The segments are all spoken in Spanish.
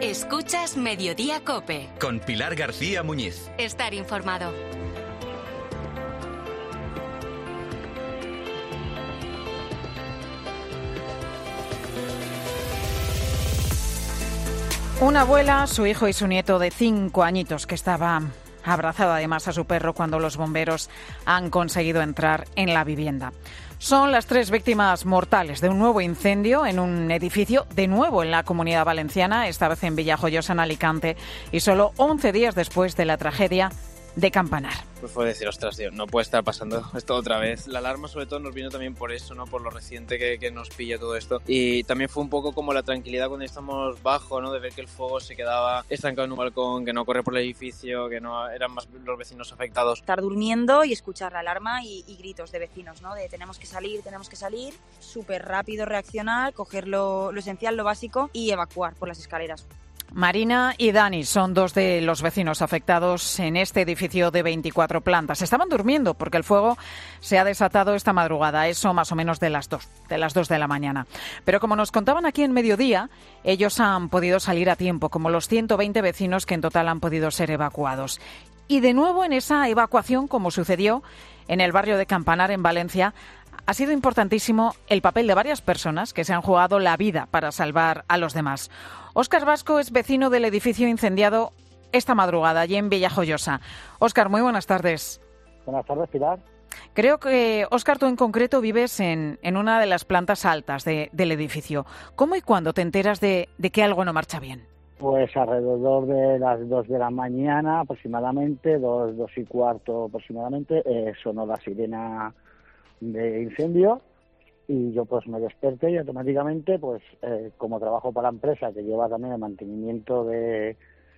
Escuchas Mediodía COPE. Con Pilar García Muñiz. Estar informado. Una abuela, su hijo y su nieto de 5 añitos, que estaba abrazado además a su perro cuando los bomberos han conseguido entrar en la vivienda. Son las 3 víctimas mortales de un nuevo incendio en un edificio, de nuevo en la Comunidad Valenciana, esta vez en Villajoyosa, en Alicante, y solo 11 días después de la tragedia de Campanar. Pues fue decir, ostras, tío, no puede estar pasando esto otra vez. La alarma sobre todo nos vino también por eso, ¿no? Por lo reciente que nos pilla todo esto. Y también fue un poco como la tranquilidad cuando estamos bajo, ¿no? De ver que el fuego se quedaba estancado en un balcón, que no corre por el edificio, que no eran más los vecinos afectados. Estar durmiendo y escuchar la alarma y gritos de vecinos, ¿no? De tenemos que salir, súper rápido reaccionar, coger lo esencial, lo básico y evacuar por las escaleras. Marina y Dani son 2 de los vecinos afectados en este edificio de 24 plantas. Estaban durmiendo porque el fuego se ha desatado esta madrugada, eso más o menos de las 2 de la mañana. Pero como nos contaban aquí en Mediodía, ellos han podido salir a tiempo, como los 120 vecinos que en total han podido ser evacuados. Y de nuevo en esa evacuación, como sucedió en el barrio de Campanar, en Valencia, ha sido importantísimo el papel de varias personas que se han jugado la vida para salvar a los demás. Óscar Vasco es vecino del edificio incendiado esta madrugada, allí en Villajoyosa. Óscar, muy buenas tardes. Buenas tardes, Pilar. Creo que, Óscar, tú en concreto vives en una de las plantas altas del edificio. ¿Cómo y cuándo te enteras de que algo no marcha bien? Pues alrededor de las 2 de la mañana aproximadamente, 2 y cuarto aproximadamente, sonó la sirena de incendio y yo pues me desperté y automáticamente pues como trabajo para la empresa que lleva también el mantenimiento de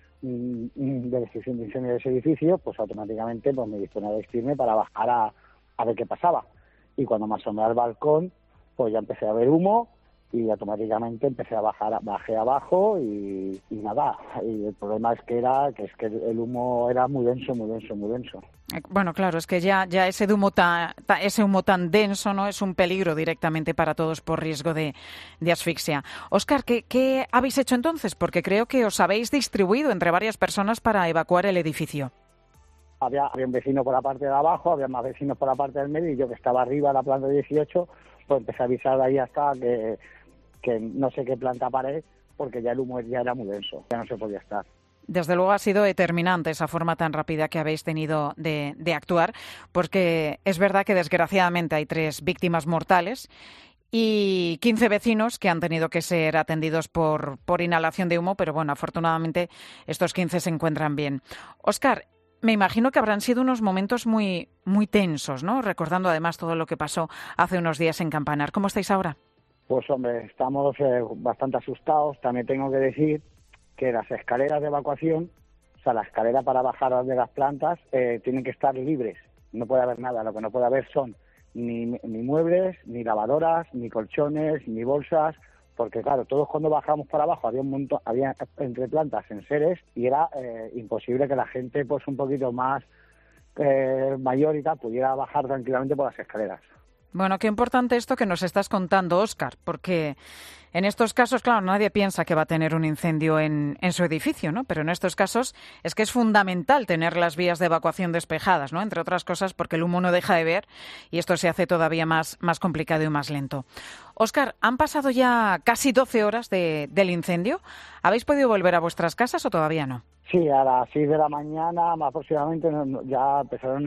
la extinción de incendio de ese edificio, pues automáticamente pues me disponía a vestirme para bajar a ver qué pasaba. Y cuando me asomé al balcón pues ya empecé a ver humo y automáticamente bajé abajo y nada. Y el problema es que el humo era muy denso. Bueno, claro, es que ya ese humo tan denso, ¿no? Es un peligro directamente para todos por riesgo de asfixia. Óscar, ¿qué habéis hecho entonces? Porque creo que os habéis distribuido entre varias personas para evacuar el edificio. Había un vecino por la parte de abajo, había más vecinos por la parte del medio y yo que estaba arriba, en la planta 18, pues empecé a avisar de ahí hasta que no sé qué planta paré, porque ya el humo ya era muy denso, ya no se podía estar. Desde luego ha sido determinante esa forma tan rápida que habéis tenido de actuar, porque es verdad que desgraciadamente hay 3 víctimas mortales y 15 vecinos que han tenido que ser atendidos por inhalación de humo, pero bueno, afortunadamente estos 15 se encuentran bien. Óscar, me imagino que habrán sido unos momentos muy, muy tensos, ¿no? Recordando además todo lo que pasó hace unos días en Campanar. ¿Cómo estáis ahora? Pues hombre, estamos bastante asustados. También tengo que decir que las escaleras de evacuación, o sea, la escalera para bajar de las plantas, tienen que estar libres. No puede haber nada. Lo que no puede haber son ni muebles, ni lavadoras, ni colchones, ni bolsas, porque claro, todos cuando bajamos para abajo había entre plantas enseres y era imposible que la gente pues un poquito más mayor y tal pudiera bajar tranquilamente por las escaleras. Bueno, qué importante esto que nos estás contando, Óscar, porque en estos casos, claro, nadie piensa que va a tener un incendio en su edificio, ¿no? Pero en estos casos es que es fundamental tener las vías de evacuación despejadas, ¿no? Entre otras cosas porque el humo no deja de ver y esto se hace todavía más complicado y más lento. Óscar, han pasado ya casi 12 horas del incendio. ¿Habéis podido volver a vuestras casas o todavía no? Sí, a las 6 de la mañana aproximadamente ya empezaron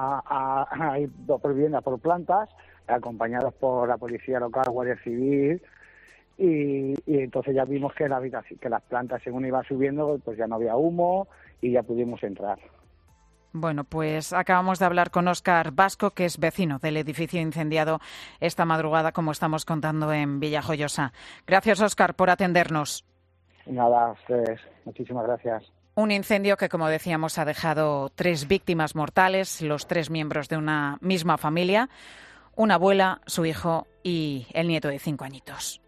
a ir por viviendas por plantas, acompañados por la policía local, Guardia Civil, y entonces ya vimos que las plantas según iban subiendo pues ya no había humo y ya pudimos entrar. Bueno, pues acabamos de hablar con Óscar Vasco, que es vecino del edificio incendiado esta madrugada, como estamos contando en Villajoyosa. Gracias, Óscar, por atendernos. Nada, ustedes. Muchísimas gracias. Un incendio que, como decíamos, ha dejado 3 víctimas mortales, los 3 miembros de una misma familia, una abuela, su hijo y el nieto de 5 añitos.